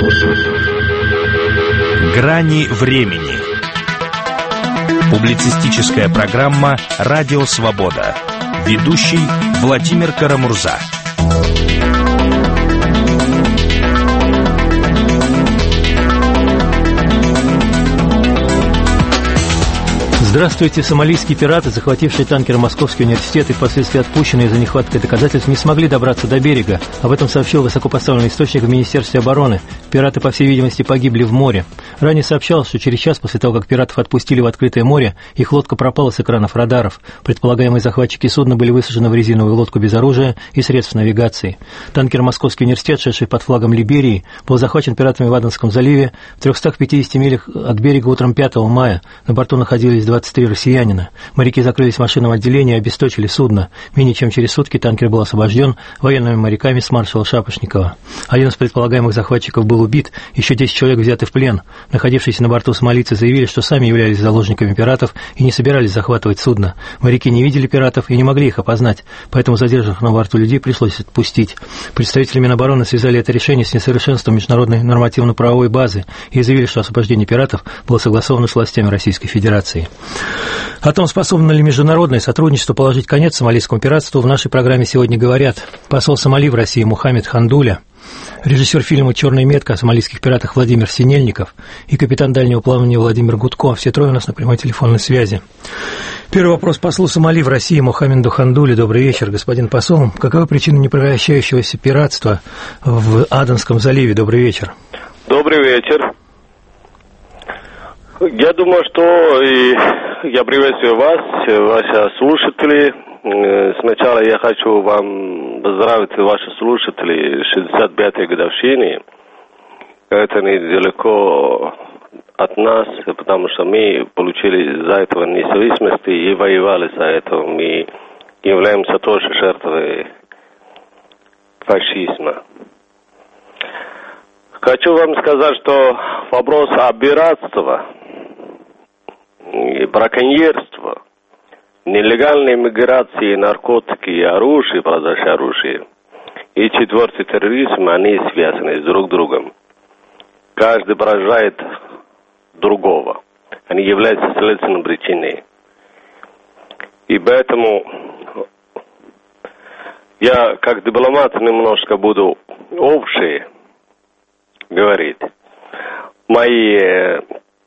Грани времени. Публицистическая программа «Радио Свобода». Ведущий Владимир Карамурза. Здравствуйте. Сомалийские пираты, захватившие танкер Московский университет и впоследствии отпущенные из-за нехватки доказательств, не смогли добраться до берега. Об этом сообщил высокопоставленный источник в Министерстве обороны. Пираты, по всей видимости, погибли в море. Ранее сообщалось, что через час после того, как пиратов отпустили в открытое море, их лодка пропала с экранов радаров. Предполагаемые захватчики судна были высажены в резиновую лодку без оружия и средств навигации. Танкер Московский университет, шедший под флагом Либерии, был захвачен пиратами в Аденском заливе в 350 милях от берега утром 5 мая. На борту находились 23 россиянина. Моряки закрылись в машинном отделении и обесточили судно. Менее чем через сутки танкер был освобожден военными моряками с маршала Шапошникова. Один из предполагаемых захватчиков был убит, еще 10 человек взяты в плен. Находившиеся на борту сомалийцы заявили, что сами являлись заложниками пиратов и не собирались захватывать судно. Моряки не видели пиратов и не могли их опознать, поэтому задержанных на борту людей пришлось отпустить. Представители Минобороны связали это решение с несовершенством международной нормативно-правовой базы и заявили, что освобождение пиратов было согласовано с властями Российской Федерации. О том, способно ли международное сотрудничество положить конец сомалийскому пиратству, в нашей программе сегодня говорят посол Сомали в России Мухаммед Хандуля, режиссер фильма «Черная метка» о сомалийских пиратах Владимир Синельников и капитан дальнего плавания Владимир Гудко. Все трое у нас на прямой телефонной связи. Первый вопрос послу Сомали в России Мухаммеду Хандуле. Добрый вечер, господин посол. Какова причина непрекращающегося пиратства в Аденском заливе? Добрый вечер. Добрый вечер. Я думаю, что я приветствую вас, ваши слушатели. Сначала я хочу вам поздравить ваших слушателей 65-й годовщине. Это недалеко от нас, потому что мы получили за это независимость и воевали за это. Мы являемся тоже жертвой фашизма. Хочу вам сказать, что вопрос о пиратстве и браконьерство, нелегальной миграции, наркотики и оружие, продажи оружия, и четвертый терроризм, они связаны друг с другом. Каждый поражает другого. Они являются следственной причиной. И поэтому я, как дипломат, немножко буду общее говорить. Мои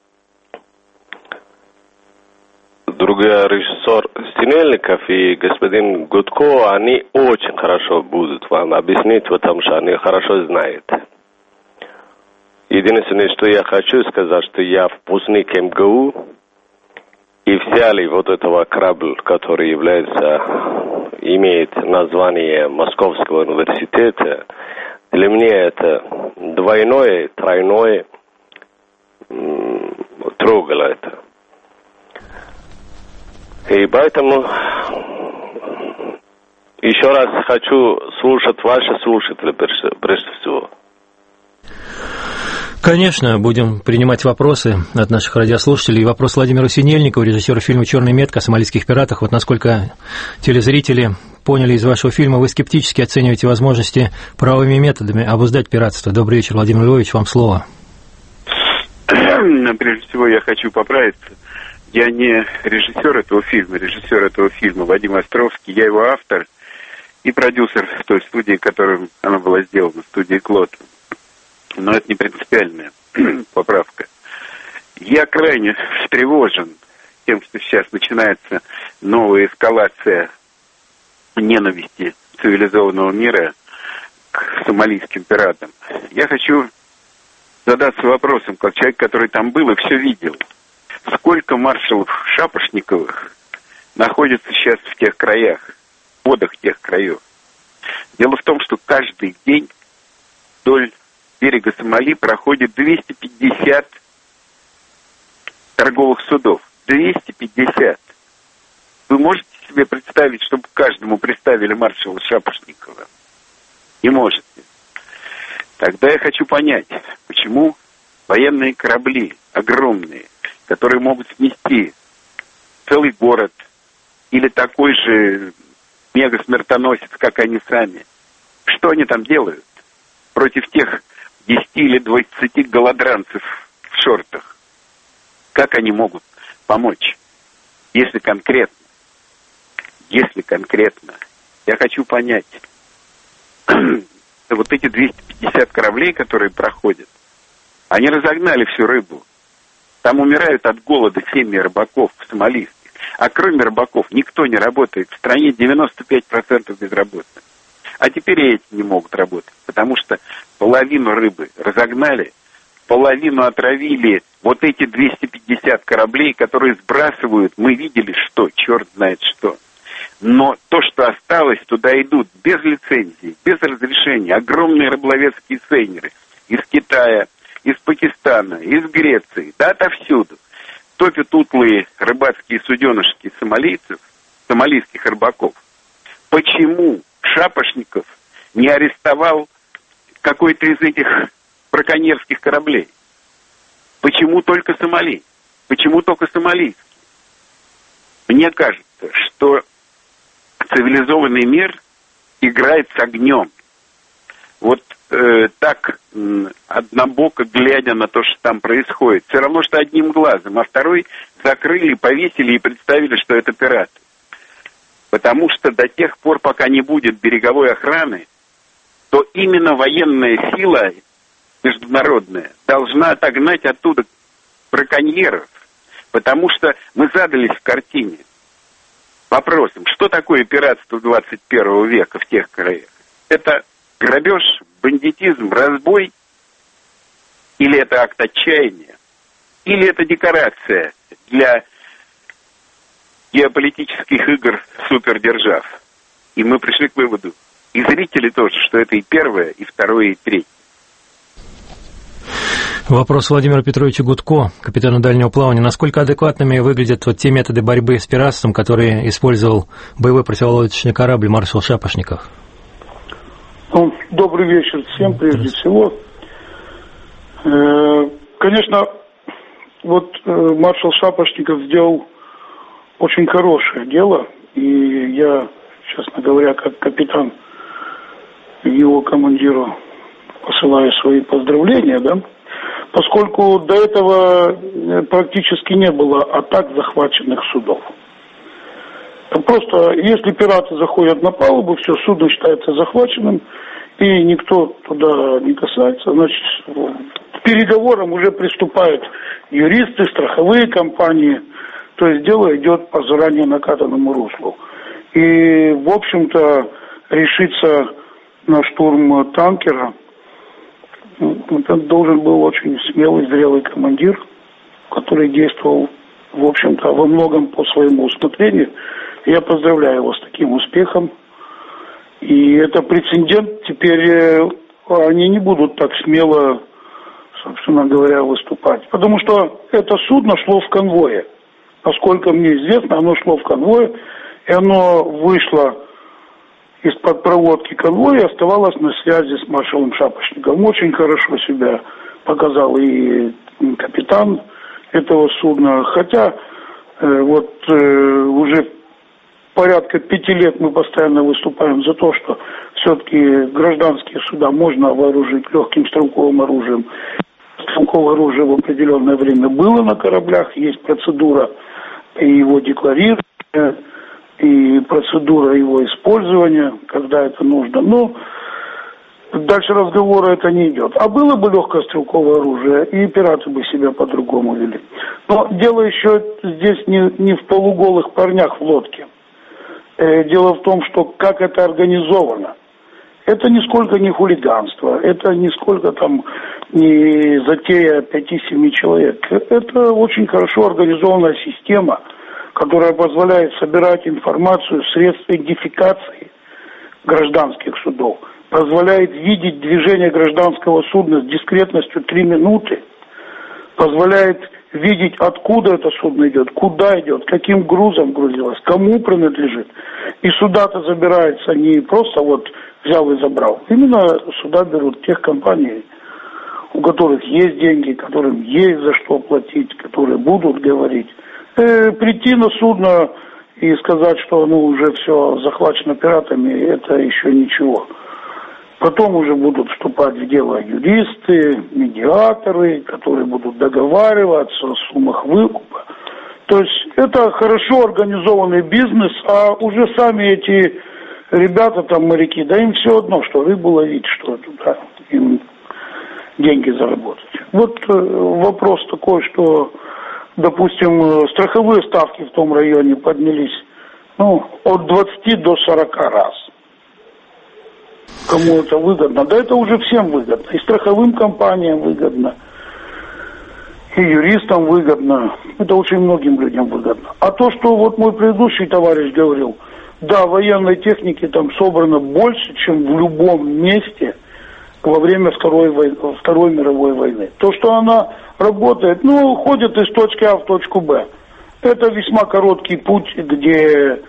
другой режиссер Синельников и господин Гудко, они очень хорошо будут вам объяснить, потому что они хорошо знают. Единственное, что я хочу сказать, что я выпускник МГУ, и взяли вот этого корабля, который имеет название Московского университета. Для меня это двойное, тройное трогало это. И поэтому еще раз хочу слушать ваши слушатели прежде всего. Конечно, будем принимать вопросы от наших радиослушателей. Вопрос Владимиру Синельникову, режиссеру фильма «Черная метка» о сомалийских пиратах. Вот насколько телезрители поняли из вашего фильма, вы скептически оцениваете возможности правовыми методами обуздать пиратство. Добрый вечер, Владимир Львович, вам слово. Прежде всего я хочу поправиться. Я не режиссер этого фильма Вадим Островский, я его автор и продюсер в той студии, в которой она была сделана, студии «Клод». Но это не принципиальная поправка. Я крайне встревожен тем, что сейчас начинается новая эскалация ненависти цивилизованного мира к сомалийским пиратам. Я хочу задаться вопросом, как человек, который там был и все видел. Сколько маршалов Шапошниковых находится сейчас в тех краях, в водах тех краев? Дело в том, что каждый день вдоль берега Сомали проходит 250 торговых судов. 250. Вы можете себе представить, чтобы каждому представили маршала Шапошникова? Не можете. Тогда я хочу понять, почему военные корабли огромные, которые могут снести целый город или такой же мега-смертоносец, как они сами, что они там делают против тех 10 или 20 голодранцев в шортах. Как они могут помочь? Если конкретно, я хочу понять, вот эти 250 кораблей, которые проходят, они разогнали всю рыбу. Там умирают от голода семьи рыбаков сомалийских. А кроме рыбаков никто не работает. В стране 95% безработных. А теперь и эти не могут работать, потому что половину рыбы разогнали, половину отравили вот эти 250 кораблей, которые сбрасывают, мы видели что, черт знает что. Но то, что осталось, туда идут без лицензии, без разрешения. Огромные рыболовецкие сейнеры из Китая, из Пакистана, из Греции, да, отовсюду. Топят утлые рыбацкие суденышки сомалийских рыбаков. Почему Шапошников не арестовал какой-то из этих браконьерских кораблей? Почему только Сомали? Почему только сомалийский? Мне кажется, что цивилизованный мир играет с огнем. Вот так однобоко глядя на то, что там происходит. Все равно, что одним глазом, а второй закрыли, повесили и представили, что это пираты. Потому что до тех пор, пока не будет береговой охраны, то именно военная сила международная должна отогнать оттуда браконьеров. Потому что мы задались в картине вопросом, что такое пиратство 21 века в тех краях? Это грабеж, бандитизм, разбой? Или это акт отчаяния? Или это декорация для геополитических игр супердержав? И мы пришли к выводу, и зрители тоже, что это и первое, и второе, и третье. Вопрос Владимира Петровича Гудко, капитана дальнего плавания. Насколько адекватными выглядят вот те методы борьбы с пиратством, которые использовал боевой противолодочный корабль маршал Шапошников? Добрый вечер всем, прежде всего. Конечно, вот маршал Шапошников сделал очень хорошее дело, и я, честно говоря, как капитан его командиру посылаю свои поздравления, да, поскольку до этого практически не было атак захваченных судов. Просто если пираты заходят на палубу, все, судно считается захваченным, и никто туда не касается, значит, к переговорам уже приступают юристы, страховые компании, то есть дело идет по заранее накатанному руслу. И, в общем-то, решиться на штурм танкера, это должен был очень смелый, зрелый командир, который действовал, в общем-то, во многом по своему усмотрению. Я поздравляю его с таким успехом. И это прецедент, теперь они не будут так смело, собственно говоря, выступать. Потому что это судно шло в конвое. Насколько мне известно, оно шло в конвое, и оно вышло из-под проводки конвоя и оставалось на связи с маршалом Шапошниковым. Очень хорошо себя показал и капитан этого судна. Хотя уже порядка 5 лет мы постоянно выступаем за то, что все-таки гражданские суда можно вооружить легким стрелковым оружием. Стрелковое оружие в определенное время было на кораблях, есть процедура его декларирования и процедура его использования, когда это нужно. Но дальше разговора это не идет. А было бы легкое стрелковое оружие, и пираты бы себя по-другому вели. Но дело еще здесь не в полуголых парнях в лодке. Дело в том, что как это организовано. Это нисколько не хулиганство, это нисколько там не затея 5-7 человек. Это очень хорошо организованная система, которая позволяет собирать информацию, средства идентификации гражданских судов, позволяет видеть движение гражданского судна с дискретностью 3 минуты, позволяет видеть, откуда это судно идет, куда идет, каким грузом грузилось, кому принадлежит. И суда-то забираются не просто вот взял и забрал. Именно суда берут тех компаний, у которых есть деньги, которым есть за что платить, которые будут говорить. Прийти на судно и сказать, что оно уже все захвачено пиратами, это еще ничего. Потом уже будут вступать в дело юристы, медиаторы, которые будут договариваться о суммах выкупа. То есть это хорошо организованный бизнес, а уже сами эти ребята, там моряки, да им все одно, что рыбу ловить, что туда им деньги заработать. Вот вопрос такой, что, допустим, страховые ставки в том районе поднялись, от 20 до 40 раз. Кому это выгодно? Да это уже всем выгодно. И страховым компаниям выгодно, и юристам выгодно. Это очень многим людям выгодно. А то, что вот мой предыдущий товарищ говорил, да, военной техники там собрано больше, чем в любом месте во время Второй мировой войны. То, что она работает, ходит из точки А в точку Б. Это весьма короткий путь, где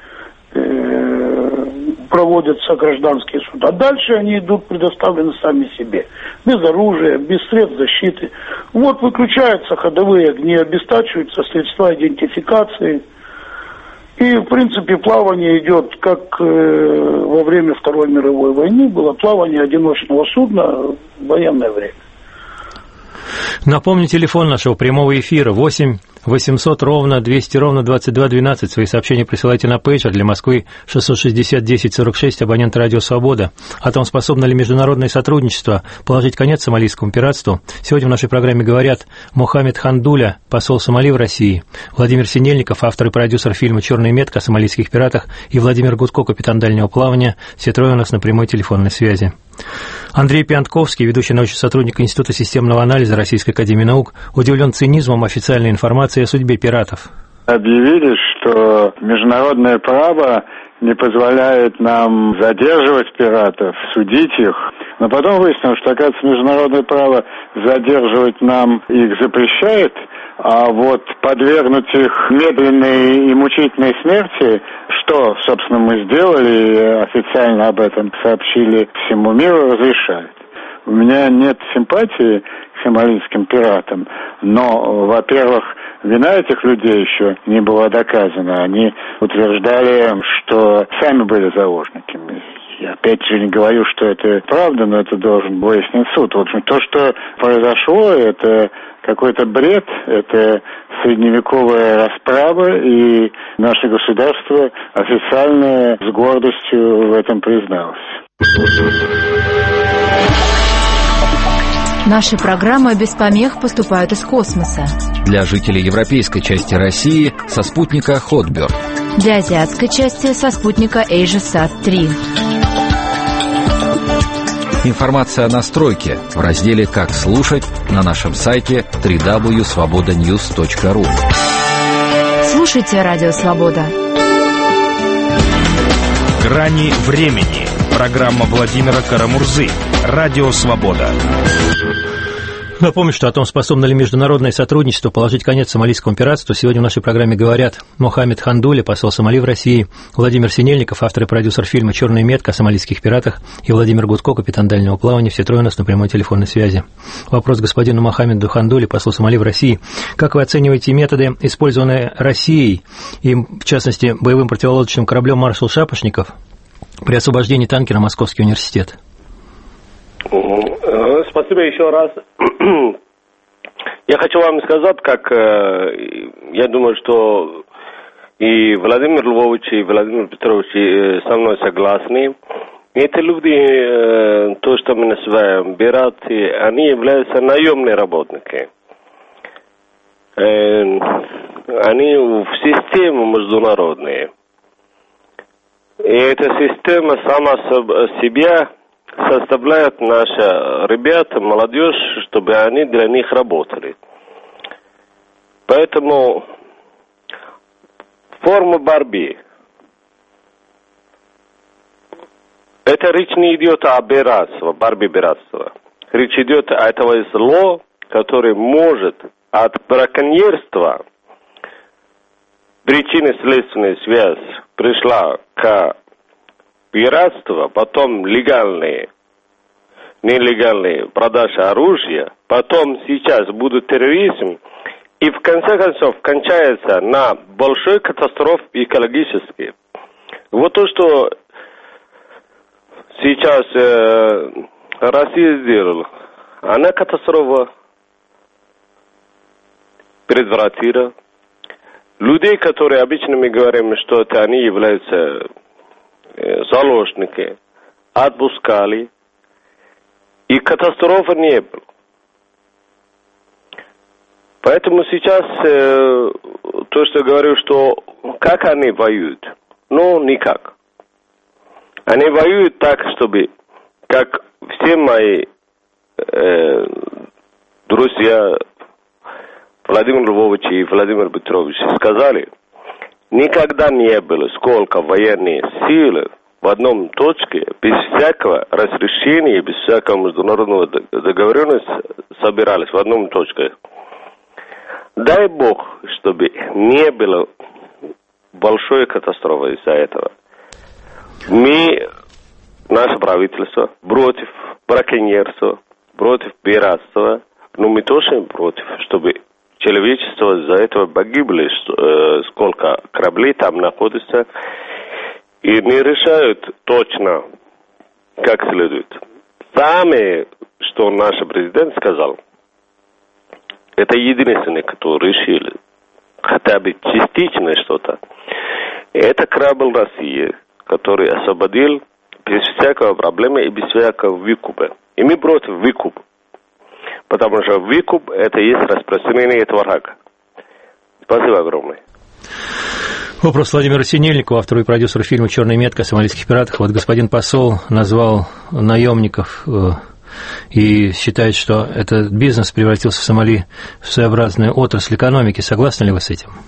проводятся гражданские суда. Дальше они идут предоставлены сами себе. Без оружия, без средств защиты. Вот выключаются ходовые огни, обестачиваются средства идентификации. И, в принципе, плавание идет, как во время Второй мировой войны было плавание одиночного судна в военное время. Напомню, телефон нашего прямого эфира 8 800 ровно 200 ровно 2212. Свои сообщения присылайте на пейджер для Москвы 660 10 46, абонент «Радио Свобода». О том, способно ли международное сотрудничество положить конец сомалийскому пиратству, сегодня в нашей программе говорят Мохаммед Хандуля, посол Сомали в России, Владимир Синельников, автор и продюсер фильма «Черная метка» о сомалийских пиратах, и Владимир Гудко, капитан дальнего плавания. Все трое у нас на прямой телефонной связи. Андрей Пьянтковский, ведущий научный сотрудник Института системного анализа Российской академии наук, удивлен цинизмом официальной информации о судьбе пиратов. Объявили, что международное право не позволяет нам задерживать пиратов, судить их. Но потом выяснилось, что, оказывается, международное право задерживать нам их запрещает, а вот подвергнуть их медленной и мучительной смерти, что, собственно, мы сделали и официально об этом сообщили всему миру, разрешает. У меня нет симпатии к сомалийским пиратам, но, во-первых, вина этих людей еще не была доказана. Они утверждали, что сами были заложниками. Я опять же не говорю, что это правда, но это должен выяснить суд. В общем, то, что произошло, это какой-то бред, это средневековая расправа, и наше государство официально с гордостью в этом призналось. Наши программы без помех поступают из космоса. Для жителей европейской части России со спутника Hotbird. Для азиатской части со спутника AsiaSat-3. Информация о настройке в разделе «Как слушать» на нашем сайте www.svobodanews.ru. Слушайте Радио Свобода. «Грани времени». Программа Владимира Карамурзы. Радио Свобода. Напомню, что о том, способно ли международное сотрудничество положить конец сомалийскому пиратству, сегодня в нашей программе говорят Мохаммед Хандуля, посол Сомали в России, Владимир Синельников, автор и продюсер фильма «Черная метка» о сомалийских пиратах, и Владимир Гудко, капитан дальнего плавания. Все трое у нас на прямой телефонной связи. Вопрос господину Мохаммеду Хандуле, посол Сомали в России. Как вы оцениваете методы, использованные Россией, и, в частности, боевым противолодочным кораблем «Маршал Шапошников» при освобождении танкера «Московский университет»? Спасибо еще раз. Я хочу вам сказать, как я думаю, что и Владимир Львович, и Владимир Петрович со мной согласны. Эти люди, то, что мы называем пираты, они являются наемные работники. Они в системе международные. И эта система сама себя составляет наши ребята, молодежь, чтобы они для них работали. Поэтому форма борьбы. Это речь не идет о пиратстве, борьбе пиратства. Речь идет о этого зло, которое может от браконьерства, причинно-следственная связь пришла к пиратству, потом легальные, нелегальные продажи оружия, потом сейчас будет терроризм, и в конце концов кончается на большой катастрофе экологической. Вот то, что сейчас Россия сделала, она катастрофа предотвратила. Людей, которые обычно мы говорим, что это они являются заложниками, отпускали, и катастрофы не было. Поэтому сейчас то, что я говорю, что как они воюют? Ну, никак. Они воюют так, чтобы, как все мои друзья Владимир Львович и Владимир Петрович сказали, никогда не было сколько военных сил в одном точке, без всякого разрешения, без всякого международного договоренности собирались в одном точке. Дай Бог, чтобы не было большой катастрофы из-за этого. Мы, наше правительство, против браконьерства, против пиратства, но мы тоже против, чтобы человечество из-за этого погибли, сколько кораблей там находится, и не решают точно, как следует. Самое, что наш президент сказал, это единственное, кто решил хотя бы частично что-то. Это корабль России, который освободил без всякого проблемы и без всякого выкупа. И мы против выкупа. Потому что выкуп – это есть распространение этого рака. Спасибо огромное. Вопрос Владимира Синельникова, автору и продюсеру фильма «Черная метка» о сомалийских пиратах. Вот господин посол назвал наемников и считает, что этот бизнес превратился в Сомали в своеобразную отрасль экономики. Согласны ли вы с этим?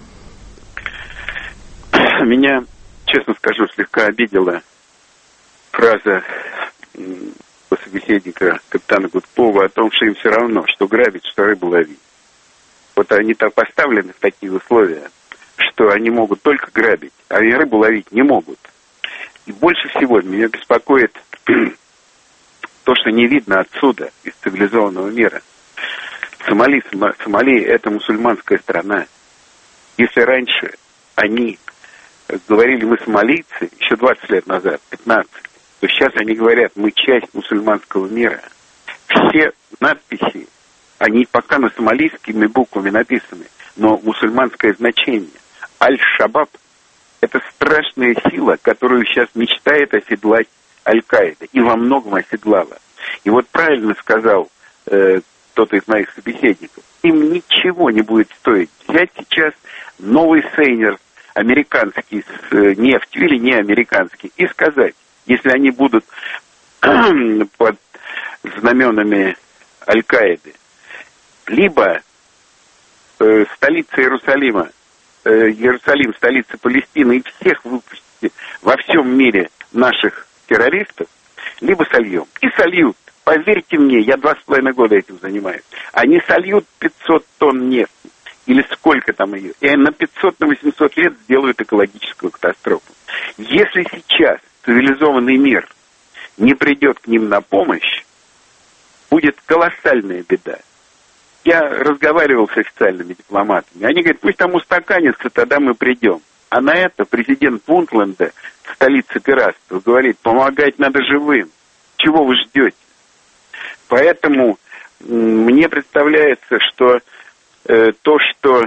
Меня, честно скажу, слегка обидела фраза собеседника капитана Гудкова о том, что им все равно, что грабить, что рыбу ловить. Вот они так поставлены в такие условия, что они могут только грабить, а рыбу ловить не могут. И больше всего меня беспокоит то, что не видно отсюда, из цивилизованного мира. Сомали – это мусульманская страна. Если раньше они говорили, мы сомалийцы, еще 20 лет назад, 15, то сейчас они говорят, мы часть мусульманского мира. Все надписи, они пока на сомалийскими буквами написаны, но мусульманское значение. Аль-Шабаб – это страшная сила, которую сейчас мечтает оседлать Аль-Каида, и во многом оседлала. И вот правильно сказал кто-то из моих собеседников, им ничего не будет стоить взять сейчас новый сейнер американский с нефтью или не американский и сказать, если они будут под знаменами Аль-Каиды, либо столица Иерусалима, Иерусалим, столица Палестины, и всех выпустите во всем мире наших террористов, либо сольем. И сольют. Поверьте мне, я 2,5 года этим занимаюсь. Они сольют 500 тонн нефти. Или сколько там ее. И на 500, на 800 лет сделают экологическую катастрофу. Если сейчас цивилизованный мир не придет к ним на помощь, будет колоссальная беда. Я разговаривал с официальными дипломатами. Они говорят, пусть там устаканится, тогда мы придем. А на это президент Пунтленда, столицы пиратства, говорит, помогать надо живым. Чего вы ждете? Поэтому мне представляется, что то, что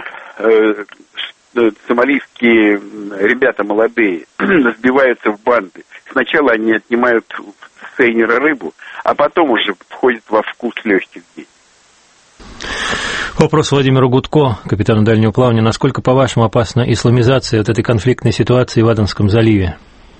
сомалийские ребята молодые сбиваются в банды, сначала они отнимают с сейнера рыбу, а потом уже входят во вкус легких денег. Вопрос Владимиру Гудко, капитану дальнего плавания. Насколько, по-вашему, опасна исламизация вот этой конфликтной ситуации в Аденском заливе?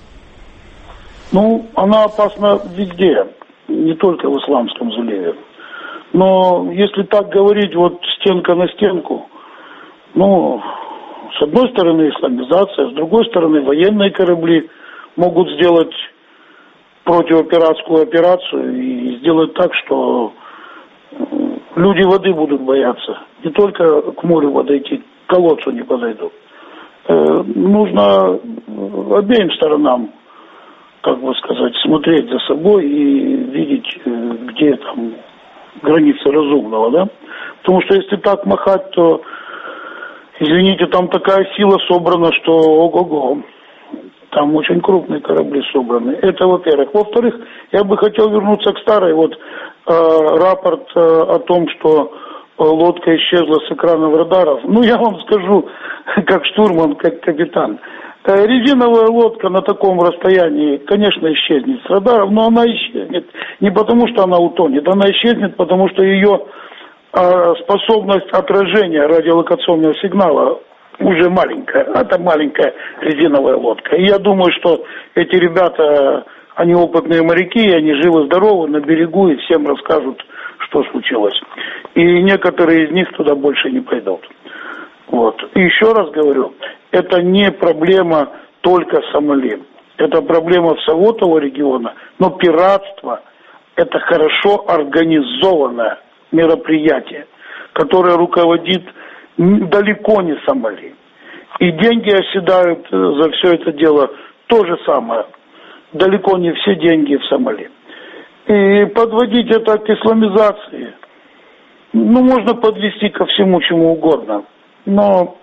Ну, она опасна везде, не только в Исламском заливе. Но если так говорить, вот стенка на стенку, ну, с одной стороны исламизация, с другой стороны военные корабли могут сделать противопиратскую операцию и сделать так, что люди воды будут бояться. Не только к морю подойти, к колодцу не подойдут. Нужно обеим сторонам, как бы сказать, смотреть за собой и видеть, где там границы разумного, да? Потому что если так махать, то, извините, там такая сила собрана, что ого-го. Там очень крупные корабли собраны. Это, во-первых. Во-вторых, я бы хотел вернуться к старой. Рапорт о том, что лодка исчезла с экранов радаров. Я вам скажу, как штурман, как капитан. Резиновая лодка на таком расстоянии, конечно, исчезнет с радаров, но она исчезнет не потому, что она утонет. Она исчезнет, потому что ее способность отражения радиолокационного сигнала уже маленькая. Это маленькая резиновая лодка. И я думаю, что эти ребята, они опытные моряки, они живы-здоровы на берегу и всем расскажут, что случилось. И некоторые из них туда больше не пойдут. И еще раз говорю, это не проблема только Сомали. Это проблема всего того региона. Но пиратство – это хорошо организованное мероприятие, которое руководит далеко не Сомали. И деньги оседают за все это дело то же самое. Далеко не все деньги в Сомали. И подводить это к исламизации, можно подвести ко всему, чему угодно. Но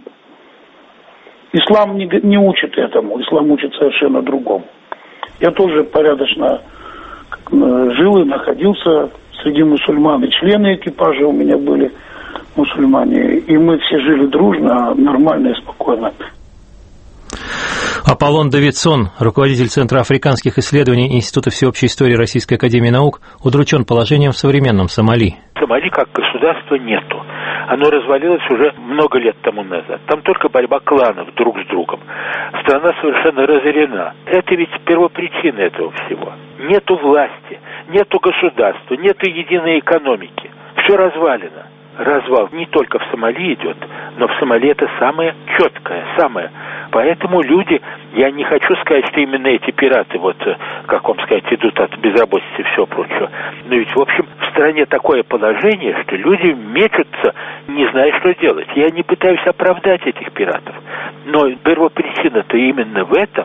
ислам не учит этому, ислам учит совершенно другому. Я тоже порядочно жил и находился среди мусульман, и члены экипажа у меня были мусульмане, и мы все жили дружно, нормально и спокойно. Аполлон Давидсон, руководитель Центра африканских исследований Института всеобщей истории Российской академии наук, удручен положением в современном Сомали. Сомали как государства нету. Оно развалилось уже много лет тому назад. Там только борьба кланов друг с другом. Страна совершенно разорена. Это ведь первопричина этого всего. Нету власти, нету государства, нету единой экономики. Все развалено. Развал не только в Сомали идет, но в Сомали это самое четкое, самое. Поэтому люди, я не хочу сказать, что именно эти пираты, как вам сказать, идут от безработицы и все прочее. Но ведь, в общем, в стране такое положение, что люди мечутся, не зная, что делать. Я не пытаюсь оправдать этих пиратов, но первопричина-то именно в этом.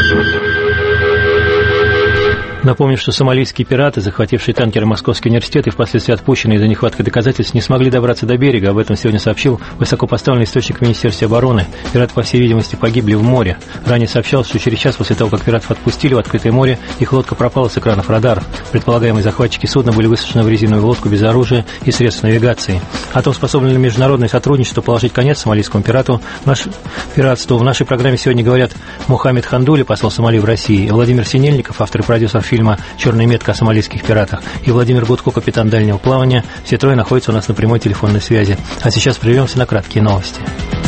Напомню, что сомалийские пираты, захватившие танкеры Московский университет и впоследствии отпущенные из-за нехватки доказательств, не смогли добраться до берега. Об этом сегодня сообщил высокопоставленный источник в Министерстве обороны. Пираты, по всей видимости, погибли в море. Ранее сообщалось, что через час после того, как пиратов отпустили в открытое море, их лодка пропала с экранов радаров. Предполагаемые захватчики судна были высажены в резиновую лодку без оружия и средств навигации. О том, способно ли международное сотрудничество положить конец сомалийскому пиратству, в нашей программе сегодня говорят Мухаммед Хандули, посол Сомали в России, Владимир Синельников, автор и продюсер фильма «Черная метка» о сомалийских пиратах, и Владимир Гудко, капитан дальнего плавания. Все трое находятся у нас на прямой телефонной связи. А сейчас прервемся на краткие новости.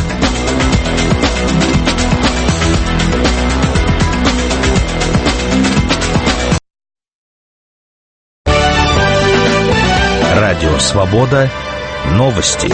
Радио «Свобода». Новости.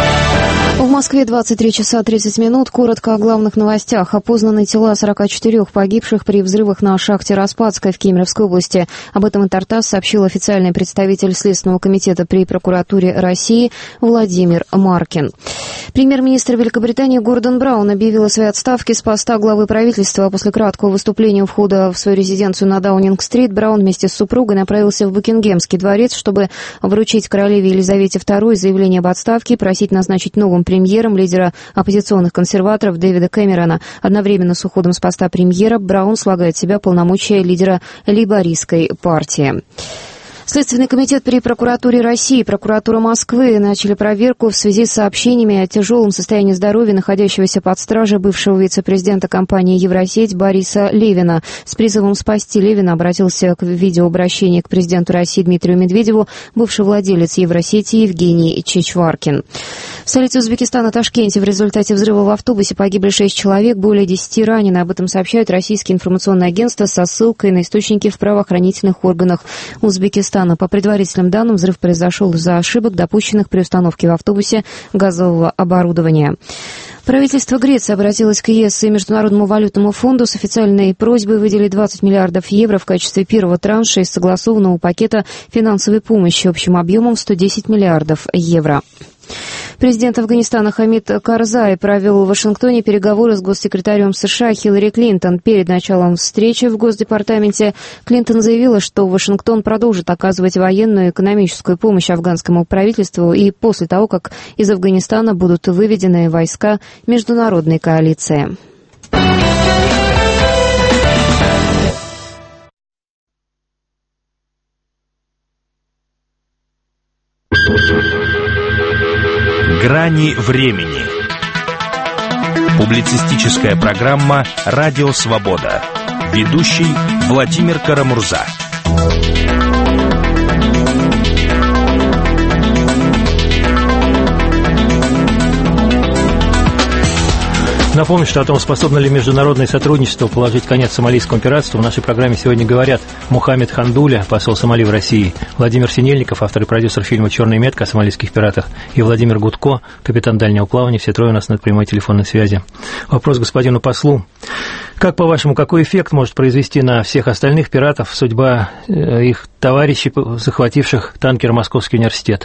В Москве 23 часа 30 минут. Коротко о главных новостях. Опознаны тела 44 погибших при взрывах на шахте Распадской в Кемеровской области. Об этом Интертасс сообщил официальный представитель Следственного комитета при прокуратуре России Владимир Маркин. Премьер-министр Великобритании Гордон Браун объявил о своей отставке с поста главы правительства. После краткого выступления у входа в свою резиденцию на Даунинг-стрит Браун вместе с супругой направился в Букингемский дворец, чтобы вручить королеве Елизавете II заявление об отставке и просить назначить новым премьером лидера оппозиционных консерваторов Дэвида Кэмерона. Одновременно с уходом с поста премьера Браун слагает в себя полномочия лидера лейбористской партии. Следственный комитет при прокуратуре России и прокуратура Москвы начали проверку в связи с сообщениями о тяжелом состоянии здоровья находящегося под стражей бывшего вице-президента компании «Евросеть» Бориса Левина. С призывом спасти Левина обратился к видеообращению к президенту России Дмитрию Медведеву бывший владелец «Евросети» Евгений Чичваркин. В столице Узбекистана Ташкенте в результате взрыва в автобусе погибли 6 человек, более 10 ранены. Об этом сообщают российские информационные агентства со ссылкой на источники в правоохранительных органах Узбекистана. По предварительным данным, взрыв произошел из-за ошибок, допущенных при установке в автобусе газового оборудования. Правительство Греции обратилось к ЕС и Международному валютному фонду с официальной просьбой выделить 20 миллиардов евро в качестве первого транша из согласованного пакета финансовой помощи общим объемом 110 миллиардов евро. Президент Афганистана Хамид Карзай провел в Вашингтоне переговоры с госсекретарем США Хиллари Клинтон. Перед началом встречи в Госдепартаменте Клинтон заявила, что Вашингтон продолжит оказывать военную и экономическую помощь афганскому правительству и после того, как из Афганистана будут выведены войска международной коалиции. Грани времени. Публицистическая программа «Радио Свобода». Ведущий Владимир Карамурза. Напомню, что о том, способно ли международное сотрудничество положить конец сомалийскому пиратству, в нашей программе сегодня говорят Мухаммед Хандуля, посол Сомали в России, Владимир Синельников, автор и продюсер фильма «Черная метка» о сомалийских пиратах, и Владимир Гудко, капитан дальнего плавания. Все трое у нас на прямой телефонной связи. Вопрос господину послу. Как, по-вашему, какой эффект может произвести на всех остальных пиратов судьба их товарищей, захвативших танкер «Московский университет»?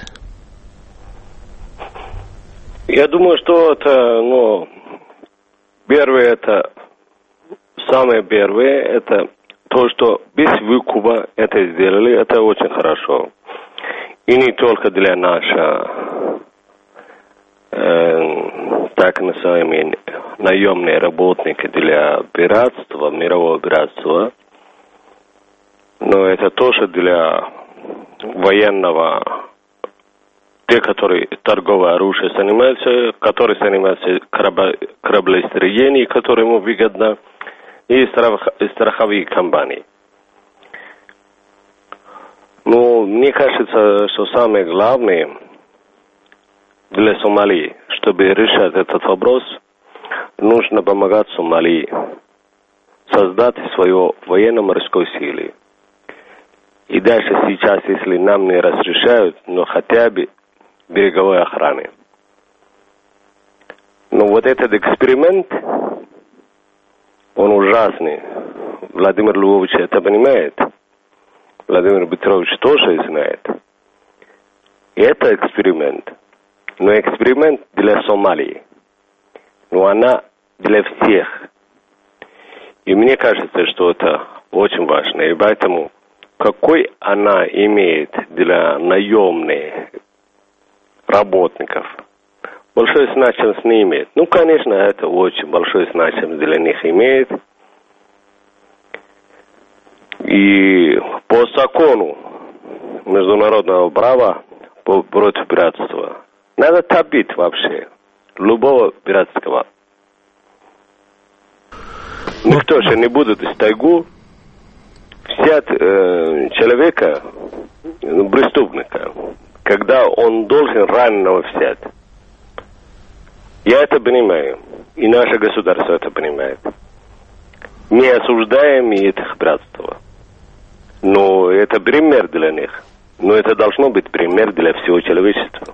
Я думаю, что это, первое, это самое первое, это то, что без выкупа это сделали, это очень хорошо. И не только для наших, так называемые, наемные работники для пиратства, мирового пиратства, но это тоже для военного, те, которые торговое оружие занимаются, которые занимаются кораблестроением, которое ему выгодно, и страховые компании. Но мне кажется, что самое главное для Сомали, чтобы решать этот вопрос, нужно помогать Сомали создать свою военно-морскую силу. И даже сейчас, если нам не разрешают, но хотя бы береговой охраны. Но вот этот эксперимент, он ужасный. Владимир Львович это понимает. Владимир Петрович тоже знает. И это эксперимент. Но эксперимент для Сомали. Но она для всех. И мне кажется, что это очень важно. И поэтому, какой она имеет для наемных работников, большое значение не имеет. Конечно, это очень большое значение для них имеет. И по закону международного права против пиратства надо топить вообще любого пиратского. Никто же не будет из тайгу взять человека, преступника, когда он должен раненого взять. Я это понимаю. И наше государство это понимает. Не осуждаем и это братство. Но это пример для них. Но это должно быть пример для всего человечества.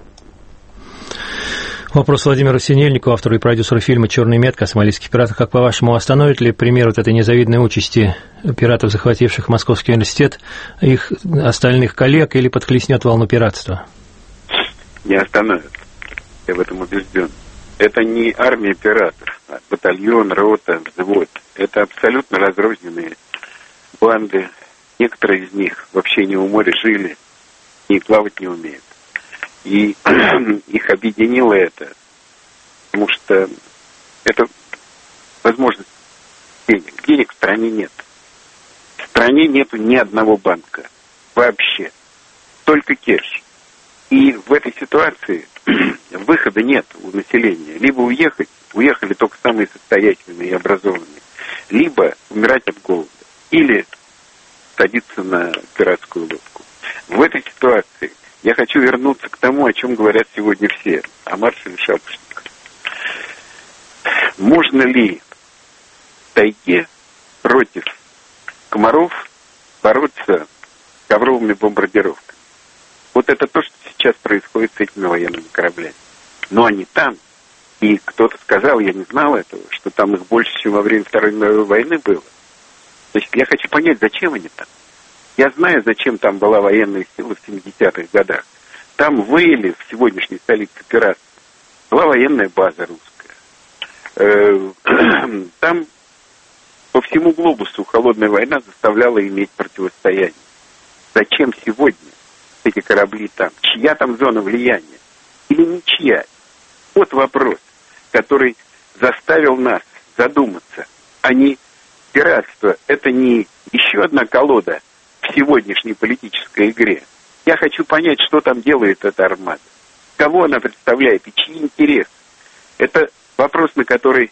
Вопрос Владимиру Синельникову, автору и продюсеру фильма «Черная метка» о сомалийских пиратах. Как, по-вашему, остановит ли пример вот этой незавидной участи пиратов, захвативших Московский университет, их остальных коллег, или подхлестнет волну пиратства? Не остановит. Я в этом убежден. Это не армия пиратов, а батальон, рота, взвод. Это абсолютно разрозненные банды. Некоторые из них вообще не у моря жили, и плавать не умеют. И их объединило это, потому что это возможность денег. Денег в стране нет. В стране нету ни одного банка. Вообще. Только кэш. И в этой ситуации выхода нет у населения. Либо уехали только самые состоятельные и образованные, либо умирать от голода, или садиться на пиратскую лодку. В этой ситуации я хочу вернуться к тому, о чем говорят сегодня все, о маршале Шапошникове. Можно ли в тайге против комаров бороться ковровыми бомбардировками? Вот это то, что сейчас происходит с этими военными кораблями. Но они там, и кто-то сказал, я не знал этого, что там их больше, чем во время Второй мировой войны было. То есть я хочу понять, зачем они там. Я знаю, зачем там была военная сила в 70-х годах. Там в Эйле, в сегодняшней столице пиратства, была военная база русская. Там по всему глобусу холодная война заставляла иметь противостояние. Зачем сегодня эти корабли там? Чья там зона влияния? Или ничья? Вот вопрос, который заставил нас задуматься. Пиратство – это не еще одна колода в сегодняшней политической игре. Я хочу понять, что там делает эта армада. Кого она представляет и чьи интересы. Это вопрос, на который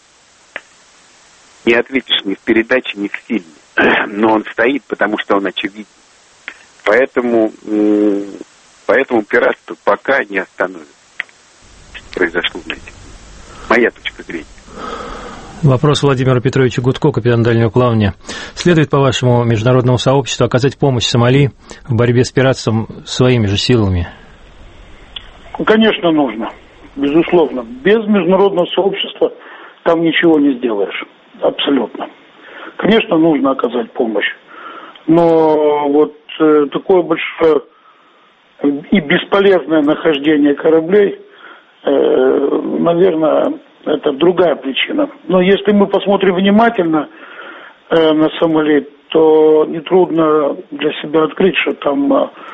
не ответишь ни в передаче, ни в фильме. Но он стоит, потому что он очевиден. Поэтому пиратство пока не остановится. Произошло, знаете. Моя точка зрения. Вопрос Владимиру Петровичу Гудко, капитан дальнего плавания. Следует, по-вашему, международному сообществу оказать помощь Сомали в борьбе с пиратством своими же силами? Конечно, нужно. Безусловно. Без международного сообщества там ничего не сделаешь. Абсолютно. Конечно, нужно оказать помощь. Но вот такое большое и бесполезное нахождение кораблей, наверное, это другая причина. Но если мы посмотрим внимательно на Сомали, то нетрудно для себя открыть, что там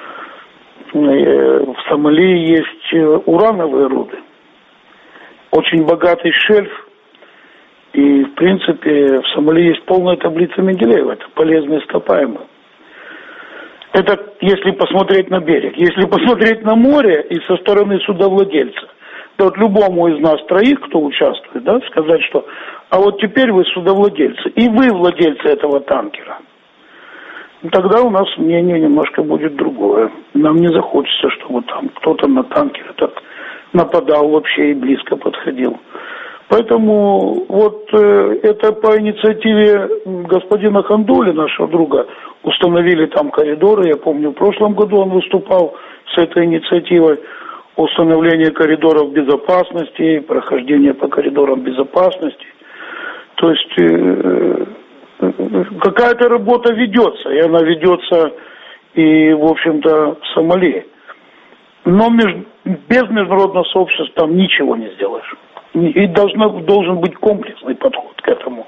в Сомали есть урановые руды. Очень богатый шельф. И, в принципе, в Сомали есть полная таблица Менделеева. Это полезные ископаемые. Это если посмотреть на берег. Если посмотреть на море и со стороны судовладельца, то вот любому из нас троих, кто участвует, да, сказать, что а вот теперь вы судовладельцы, и вы владельцы этого танкера. Тогда у нас мнение немножко будет другое. Нам не захочется, чтобы там кто-то на танкере так нападал вообще и близко подходил. Поэтому вот это по инициативе господина Хандули, нашего друга, установили там коридоры. Я помню, в прошлом году он выступал с этой инициативой установления коридоров безопасности, прохождения по коридорам безопасности. То есть какая-то работа ведется, и она ведется и, в общем-то, в Сомали. Но без международного сообщества там ничего не сделаешь. И должен быть комплексный подход к этому.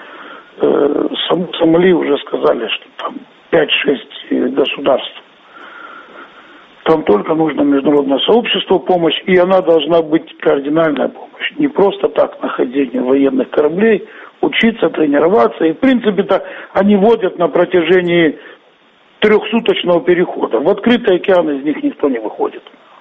Сомали уже сказали, что там 5-6 государств. Там только нужно международное сообщество, помощь, и она должна быть кардинальная помощь. Не просто так находение военных кораблей, учиться, тренироваться. И в принципе-то они водят на протяжении 3-суточного перехода. В открытый океан из них никто не выходит.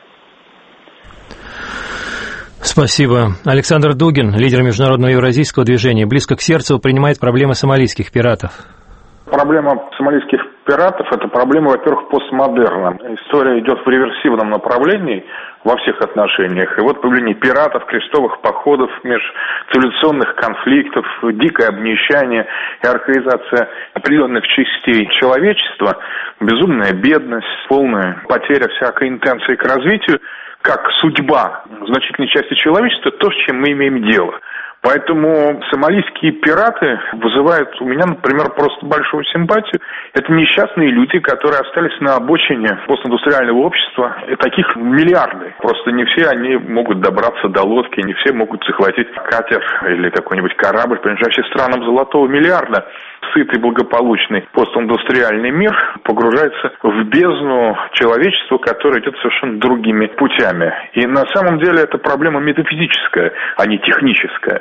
Спасибо. Александр Дугин, лидер международного евразийского движения, близко к сердцу принимает проблемы сомалийских пиратов. Проблема сомалийских пиратов – это проблема, во-первых, постмодерна. История идет в реверсивном направлении во всех отношениях. И вот появление пиратов, крестовых походов, межцивилизационных конфликтов, дикое обнищание и архаизация определенных частей человечества, безумная бедность, полная потеря всякой интенции к развитию, как судьба значительной части человечества, то, с чем мы имеем дело. Поэтому сомалийские пираты вызывают у меня, например, просто большую симпатию. Это несчастные люди, которые остались на обочине постиндустриального общества. И таких миллиарды. Просто не все они могут добраться до лодки, не все могут захватить катер или какой-нибудь корабль, принадлежащий странам золотого миллиарда. Сытый, благополучный постиндустриальный мир погружается в бездну человечества, которое идет совершенно другими путями. И на самом деле это проблема метафизическая, а не техническая.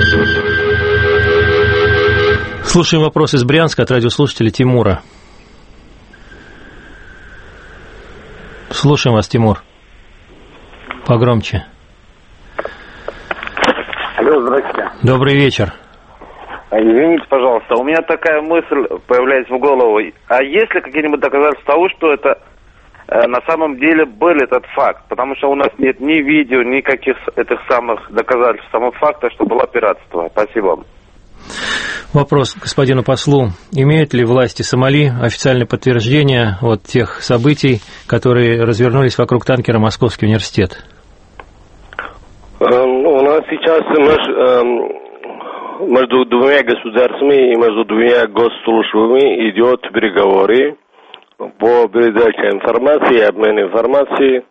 Слушаем вопрос из Брянска от радиослушателя Тимура. Слушаем вас, Тимур. Погромче. Алло, здравствуйте. Добрый вечер. Извините, пожалуйста, у меня такая мысль появляется в голову. А есть ли какие-нибудь доказательства того, что это на самом деле был этот факт? Потому что у нас нет ни видео, никаких этих самых доказательств самого факта, что было пиратство. Спасибо. Вопрос к господину послу. Имеют ли власти Сомали официальное подтверждение от тех событий, которые развернулись вокруг танкера «Московский университет»? У нас сейчас между двумя государствами и между двумя госслужбами идет переговоры по передаче информации, обмену информации.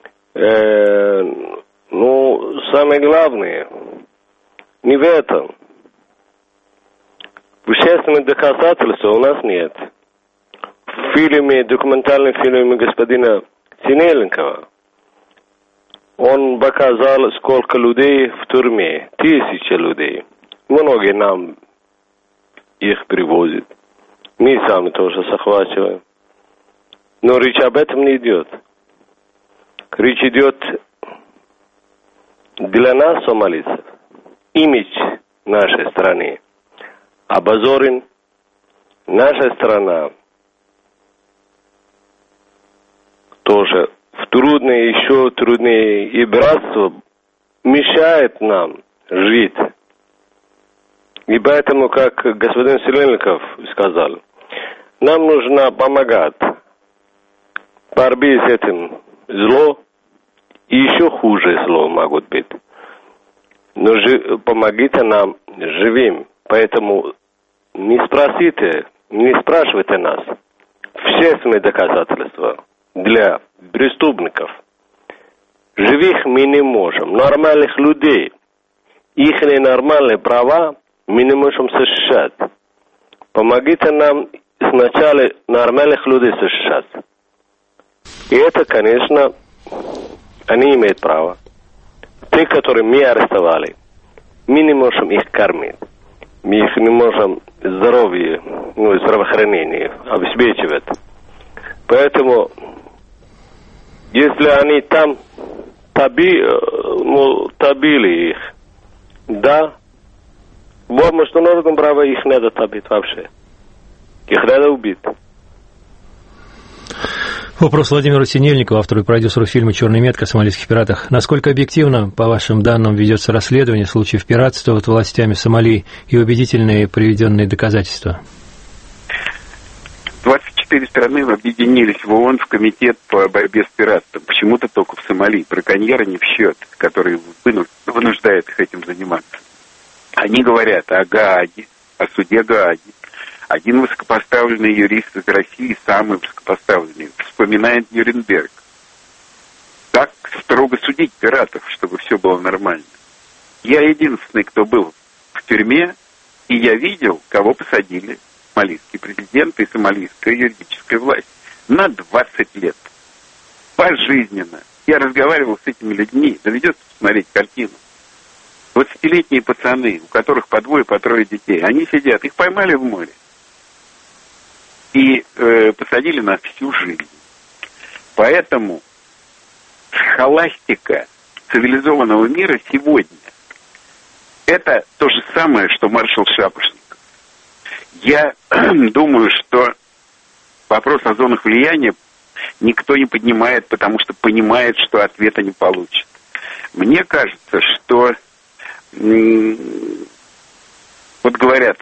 Самое главное не в этом. Вещественных доказательств у нас нет. В документальном фильме господина Синельникова он показал, сколько людей в тюрьме. 1000 людей. Многие нам их привозят. Мы сами тоже захватываем. Но речь об этом не идет. Речь идет для нас, сомалийцев, имидж нашей страны обозорен. Наша страна тоже в трудные, еще труднее, и братство мешает нам жить. И поэтому, как господин Селенников сказал, нам нужно помогать в борьбе с этим злом, и еще хуже зло могут быть. Но помогите нам живым. Поэтому не спрашивайте нас. Все мы доказательства для преступников. Живых мы не можем. Нормальных людей, их ненормальные права мы не можем защищать. Помогите нам сначала нормальных людей защищать. И это, конечно, они имеют право. Те, которые мы арестовали, мы не можем их кормить. Мы их не можем здравоохранение обеспечивать. Поэтому, если они там табили их, да, в международном праве их надо табить вообще. Их надо убить. Вопрос Владимиру Синельникову, автору и продюсеру фильма «Черная метка» о сомалийских пиратах. Насколько объективно, по вашим данным, ведется расследование случаев пиратства властями Сомали и убедительные приведенные доказательства? 24 страны объединились в ООН в комитет по борьбе с пиратством. Почему-то только в Сомали. Браконьеры не в счет, который вынуждает их этим заниматься. Они говорят о Гааге, о суде Гааги. Один высокопоставленный юрист из России, самый высокопоставленный, вспоминает Нюрнберг. Как строго судить пиратов, чтобы все было нормально. Я единственный, кто был в тюрьме, и я видел, кого посадили сомалийский президент и сомалийская юридическая власть. На 20 лет. Пожизненно. Я разговаривал с этими людьми, доведется посмотреть картину. 20-летние пацаны, у которых по двое, по трое детей, они сидят, их поймали в море. И посадили на всю жизнь. Поэтому схоластика цивилизованного мира сегодня это то же самое, что маршал Шапошников. Я думаю, что вопрос о зонах влияния никто не поднимает, потому что понимает, что ответа не получит. Мне кажется, что вот говорят,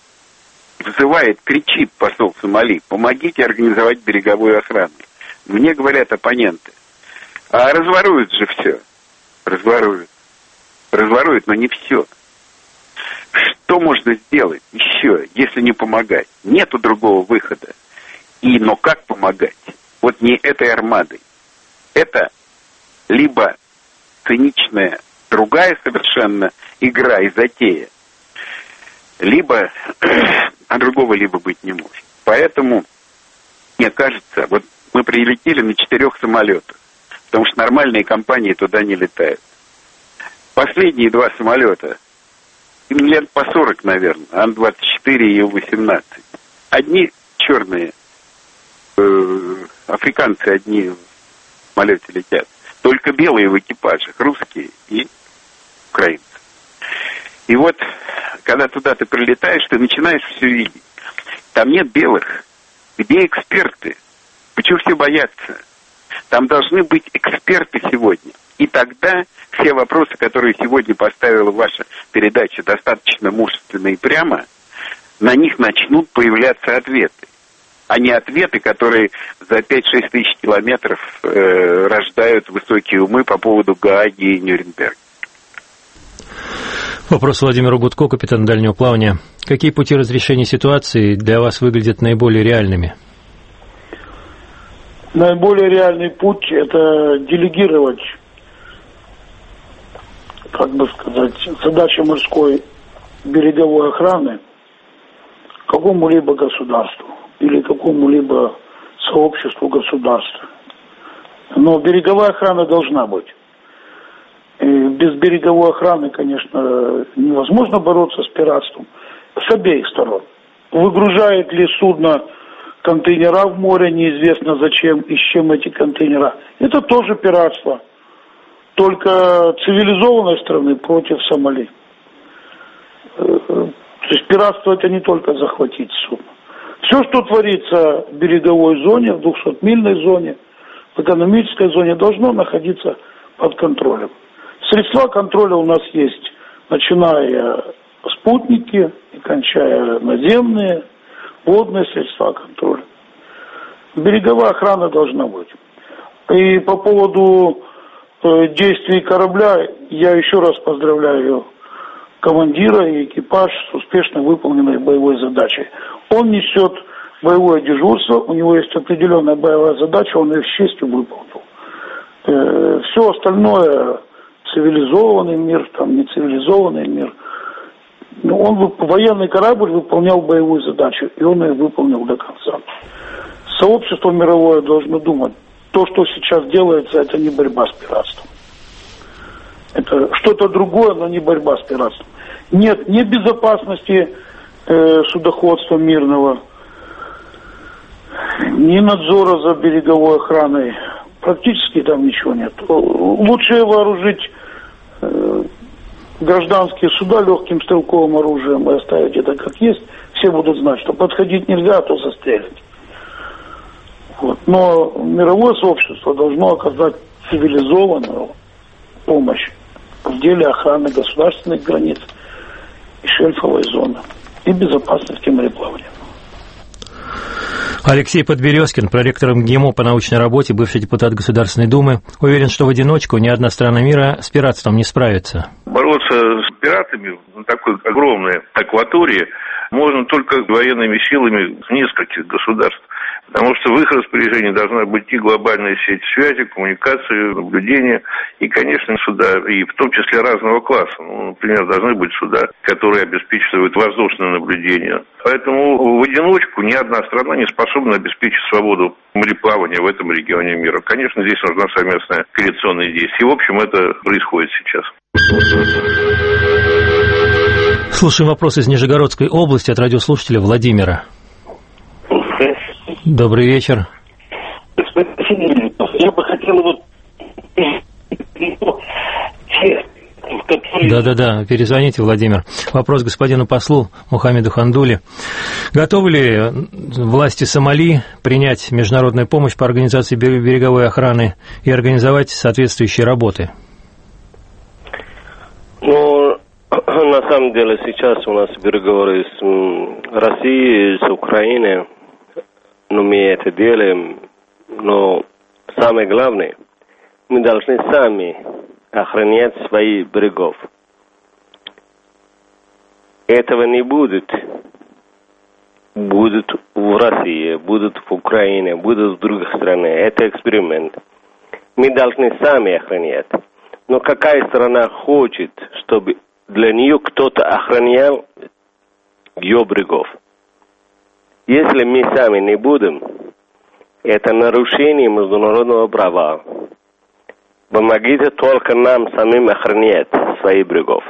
кричит посол Сомали, помогите организовать береговую охрану. Мне говорят оппоненты, а разворуют же все. Разворуют, но не все. Что можно сделать еще, если не помогать? Нету другого выхода. Но как помогать? Вот не этой армадой. Это либо циничная, другая совершенно игра и затея, либо, другого либо быть не может. Поэтому, мне кажется, вот мы прилетели на 4 самолетах, потому что нормальные компании туда не летают. Последние 2 самолета, им лет по 40, наверное, Ан-24 и Ил-18. Одни черные, африканцы одни в самолете летят, только белые в экипажах, русские и украинцы. И вот, когда туда ты прилетаешь, ты начинаешь все видеть. Там нет белых. Где эксперты? Почему все боятся? Там должны быть эксперты сегодня. И тогда все вопросы, которые сегодня поставила ваша передача, достаточно мужественно и прямо, на них начнут появляться ответы. А не ответы, которые за 5-6 тысяч километров рождают высокие умы по поводу Гааги и Нюрнберга. Вопрос Владимиру Гудко, капитану дальнего плавания. Какие пути разрешения ситуации для вас выглядят наиболее реальными? Наиболее реальный путь – это делегировать, задачи морской береговой охраны какому-либо государству или какому-либо сообществу государств. Но береговая охрана должна быть. И без береговой охраны, конечно, невозможно бороться с пиратством с обеих сторон. Выгружает ли судно контейнера в море, неизвестно зачем и с чем эти контейнера. Это тоже пиратство. Только цивилизованной страны против Сомали. То есть пиратство это не только захватить судно. Все, что творится в береговой зоне, в 200-мильной зоне, в экономической зоне, должно находиться под контролем. Средства контроля у нас есть, начиная спутники и кончая наземные, водные средства контроля. Береговая охрана должна быть. И по поводу действий корабля я еще раз поздравляю командира и экипаж с успешно выполненной боевой задачей. Он несет боевое дежурство, у него есть определенная боевая задача, он ее с честью выполнил. Все остальное, цивилизованный мир, там, нецивилизованный мир, военный корабль выполнял боевую задачу, и он ее выполнил до конца. Сообщество мировое должно думать, то, что сейчас делается, это не борьба с пиратством. Это что-то другое, но не борьба с пиратством. Нет ни безопасности судоходства мирного, ни надзора за береговой охраной. Практически там ничего нет. Лучше вооружить гражданские суда легким стрелковым оружием и оставить это как есть. Все будут знать, что подходить нельзя, а то застрелят. Вот. Но мировое сообщество должно оказать цивилизованную помощь в деле охраны государственных границ и шельфовой зоны и безопасности мореплавания. Алексей Подберезкин, проректор МГИМО по научной работе, бывший депутат Государственной Думы, уверен, что в одиночку ни одна страна мира с пиратством не справится. Бороться с пиратами на такой огромной акватории можно только военными силами нескольких государств. Потому что в их распоряжении должна быть и глобальная сеть связи, коммуникации, наблюдения, и, конечно, суда, и в том числе разного класса. Например, должны быть суда, которые обеспечивают воздушное наблюдение. Поэтому в одиночку ни одна страна не способна обеспечить свободу мореплавания в этом регионе мира. Конечно, здесь нужна совместная коалиционная действие. И, в общем, это происходит сейчас. Слушаем вопрос из Нижегородской области от радиослушателя Владимира. Добрый вечер. Я бы хотел Да, перезвоните, Владимир. Вопрос господину послу Мухаммеду Хандули. Готовы ли власти Сомали принять международную помощь по организации береговой охраны и организовать соответствующие работы? На самом деле сейчас у нас переговоры с Россией, с Украиной. Мы это делаем, но самое главное, мы должны сами охранять свои берегов. Этого не будет. Будут в России, будут в Украине, будут в других странах. Это эксперимент. Мы должны сами охранять. Но какая страна хочет, чтобы для нее кто-то охранял ее берегов? Если мы сами не будем, это нарушение международного права. Помогите только нам самим охранять свои берегов.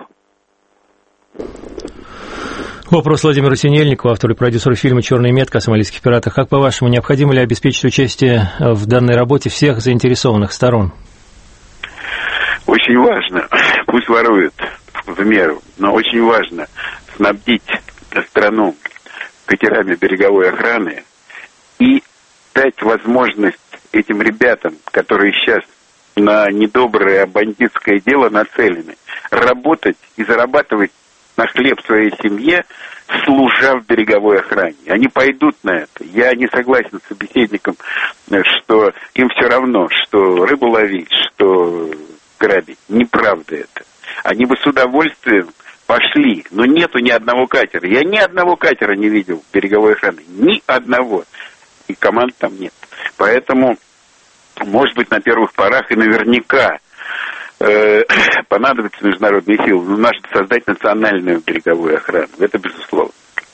Вопрос Владимиру Синельникову, автору и продюсеру фильма «Черная метка» о сомалийских пиратах. Как, по-вашему, необходимо ли обеспечить участие в данной работе всех заинтересованных сторон? Очень важно, пусть воруют в меру, но очень важно снабдить страну катерами береговой охраны и дать возможность этим ребятам, которые сейчас на недоброе бандитское дело нацелены, работать и зарабатывать на хлеб своей семье, служа в береговой охране. Они пойдут на это. Я не согласен с собеседником, что им все равно, что рыбу ловить, что грабить. Неправда это. Они бы с удовольствием пошли, но нету ни одного катера. Я ни одного катера не видел береговой охраны. Ни одного. И команд там нет. Поэтому, может быть, на первых порах и наверняка понадобятся международные силы. Но надо создать национальную береговую охрану. Это безусловно.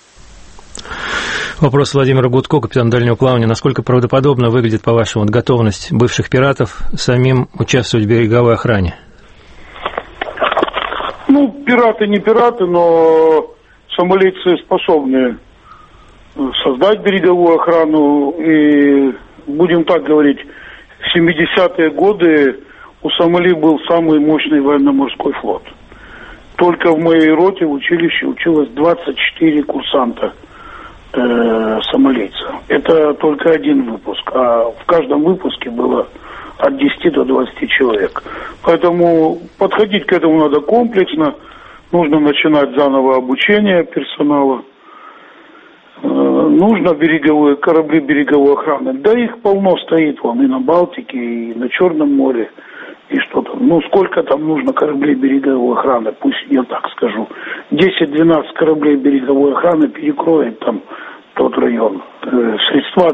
Вопрос Владимира Гудко, капитан дальнего плавания. Насколько правдоподобно выглядит, по-вашему, готовность бывших пиратов самим участвовать в береговой охране? Пираты не пираты, но сомалийцы способны создать береговую охрану. И, будем так говорить, в 70-е годы у Сомали был самый мощный военно-морской флот. Только в моей роте в училище училось 24 курсанта сомалийца. Это только один выпуск, а в каждом выпуске было от 10 до 20 человек. Поэтому подходить к этому надо комплексно. Нужно начинать заново обучение персонала. Нужно корабли береговой охраны. Да их полно стоит вон и на Балтике, и на Черном море, и что там. Ну, сколько там нужно кораблей береговой охраны, пусть я так скажу. 10-12 кораблей береговой охраны перекроет там тот район. Средства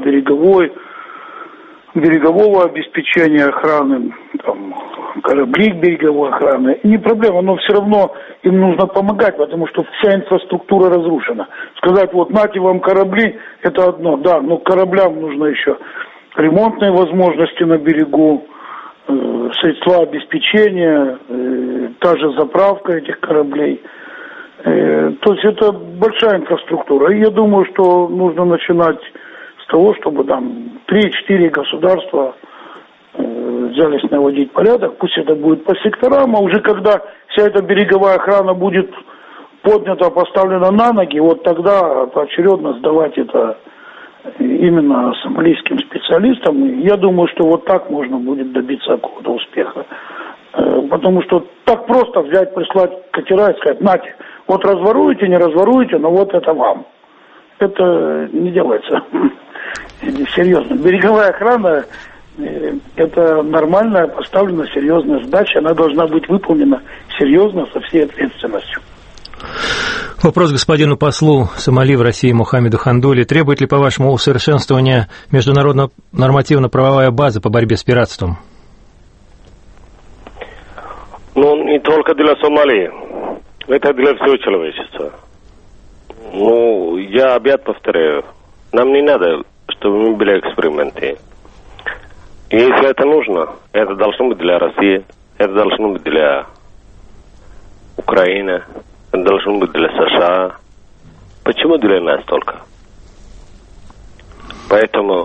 берегового обеспечения охраны, там, корабли береговой охраны. Не проблема, но все равно им нужно помогать, потому что вся инфраструктура разрушена. Сказать, вот, нате вам корабли, это одно, да, но кораблям нужно еще ремонтные возможности на берегу, средства обеспечения, та же заправка этих кораблей. То есть это большая инфраструктура. И я думаю, что нужно начинать с того, чтобы там 3-4 государства взялись наводить порядок. Пусть это будет по секторам, а уже когда вся эта береговая охрана будет поднята, поставлена на ноги, вот тогда поочередно сдавать это именно сомалийским специалистам. И я думаю, что вот так можно будет добиться какого-то успеха. Потому что так просто взять, прислать катера и сказать, нате, вот разворуете, не разворуете, но вот это вам. Это не делается. Серьезно. Береговая охрана это нормальная, поставлена серьезная задача. Она должна быть выполнена серьезно, со всей ответственностью. Вопрос господину послу Сомали в России Мухаммеду Хандули. Требует ли, по-вашему, усовершенствования международная нормативно-правовая база по борьбе с пиратством? Ну, не только для Сомали. Это для всего человечества. Ну, я опять повторяю. Нам не надо, чтобы мы были эксперименты. И если это нужно, это должно быть для России, это должно быть для Украины, это должно быть для США. Почему для нас только? Поэтому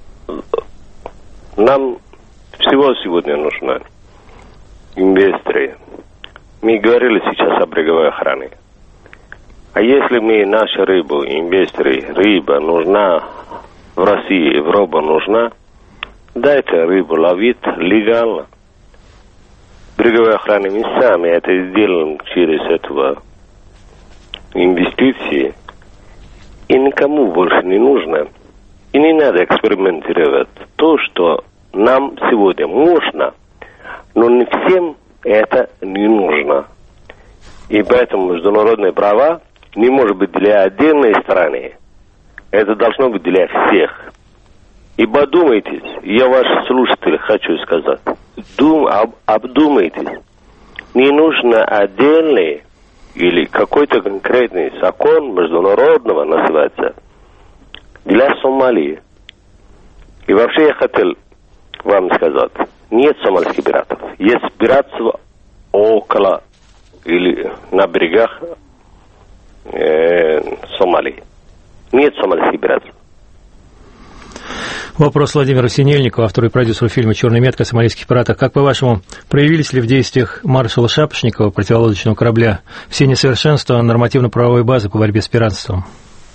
нам всего сегодня нужно инвесторы. Мы говорили сейчас о береговой охране. А если мы нашу рыбу, инвесторы, рыба нужна в России, Европа нужна, дайте рыбу ловить легально. Береговая охрана мы сами это сделаем через этого инвестиции. И никому больше не нужно. И не надо экспериментировать. То, что нам сегодня можно, но не всем это не нужно. И поэтому международные права не может быть для отдельной страны. Это должно быть для всех. И подумайтесь, я ваши слушатели хочу сказать, обдумайтесь. Не нужно отдельный или какой-то конкретный закон международного называется для Сомали. И вообще я хотел вам сказать, нет сомальских пиратов. Есть пиратство около или на берегах Сомали. Нет сомальских пиратов. Вопрос Владимиру Синельникову, автору и продюсеру фильма «Черная метка» о сомалийских пиратах. Как, по-вашему, проявились ли в действиях маршала Шапошникова, противолодочного корабля, все несовершенства нормативно-правовой базы по борьбе с пиратством?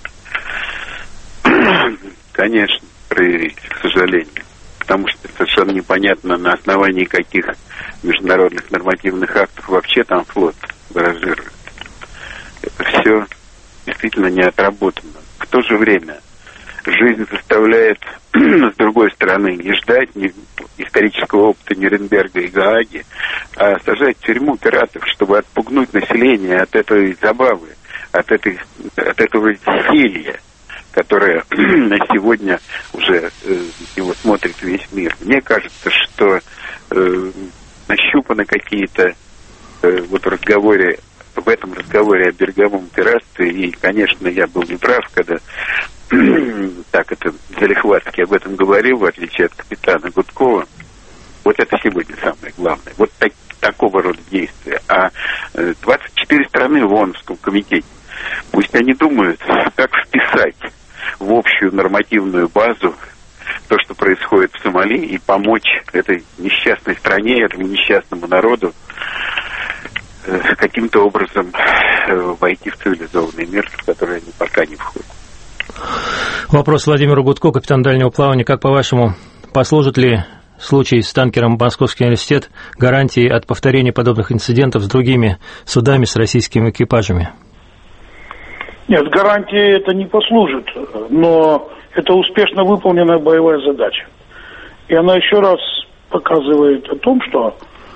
Конечно, проявились, к сожалению. Потому что совершенно непонятно, на основании каких международных нормативных актов вообще там флот баражирует. Это все действительно не отработано. В то же время жизнь заставляет, с другой стороны, не ждать ни исторического опыта Нюрнберга и Гааги, а сажать в тюрьму пиратов, чтобы отпугнуть население от этой забавы, от этого веселья, которое на сегодня уже его смотрит весь мир. Мне кажется, что нащупаны какие-то вот в этом разговоре о береговом пиратстве, и, конечно, я был неправ, когда так это залихватски об этом говорил, в отличие от капитана Гудкова. Вот это сегодня самое главное. Вот такого рода действия. А 24 страны в ООНовском комитете, пусть они думают, как вписать в общую нормативную базу то, что происходит в Сомали, и помочь этой несчастной стране, этому несчастному народу каким-то образом войти в цивилизованный мир, в который они пока не входят. Вопрос Владимиру Гудко, капитан дальнего плавания. Как, по-вашему, послужит ли случай с танкером Московский университет гарантией от повторения подобных инцидентов с другими судами с российскими экипажами? Нет, гарантией это не послужит, но это успешно выполненная боевая задача. И она еще раз показывает о том, что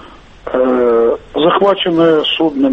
захваченное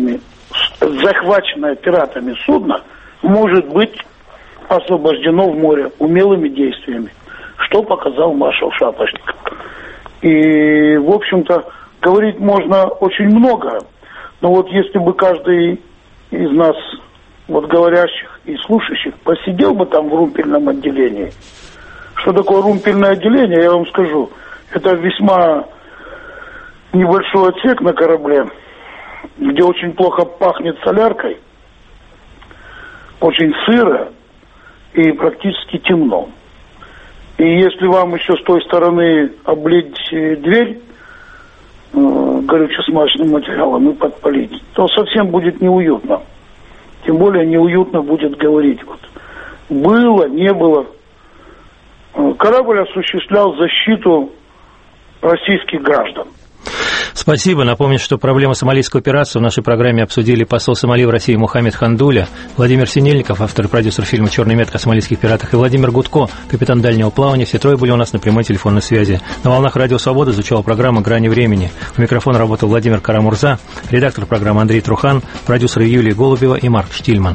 пиратами судно может быть освобождено в море умелыми действиями, что показал маршал Шапошник. И, в общем-то, говорить можно очень много, но вот если бы каждый из нас, вот говорящих и слушающих, посидел бы там в румпельном отделении. Что такое румпельное отделение, я вам скажу. Это весьма небольшой отсек на корабле, где очень плохо пахнет соляркой, очень сыро и практически темно. И если вам еще с той стороны облить дверь горюче-смазочным материалом и подпалить, то совсем будет неуютно. Тем более неуютно будет говорить. Вот. Было, не было. Корабль осуществлял защиту российских граждан. Спасибо. Напомню, что проблему сомалийской операции в нашей программе обсудили посол Сомали в России Мухаммед Хандуля, Владимир Синельников, автор и продюсер фильма «Черная метка» о сомалийских пиратах, и Владимир Гудко, капитан дальнего плавания. Все трое были у нас на прямой телефонной связи. На волнах Радио Свобода звучала программа «Грани времени». У микрофона работал Владимир Карамурза, редактор программы Андрей Трухан, продюсеры Юлия Голубева и Марк Штильман.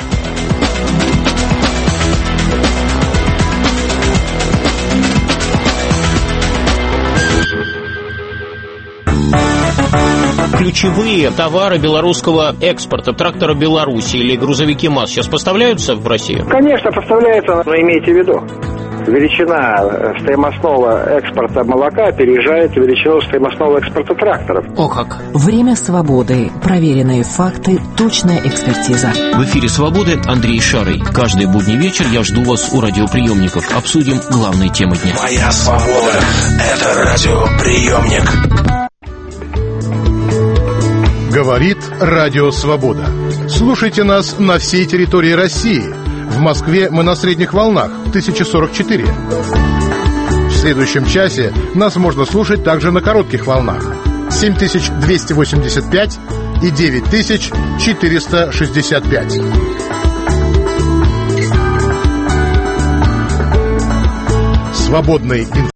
Ключевые товары белорусского экспорта, трактора Беларуси или грузовики МАЗ сейчас поставляются в Россию? Конечно, поставляются, но имейте в виду, величина стоимостного экспорта молока опережает величину стоимостного экспорта тракторов. О как! Время свободы. Проверенные факты, точная экспертиза. В эфире «Свободы» Андрей Шарый. Каждый будний вечер я жду вас у радиоприемников. Обсудим главные темы дня. Моя свобода – это радиоприемник. Говорит Радио Свобода. Слушайте нас на всей территории России. В Москве мы на средних волнах 1044. В следующем часе нас можно слушать также на коротких волнах 7285 и 9465. Свободный интернет.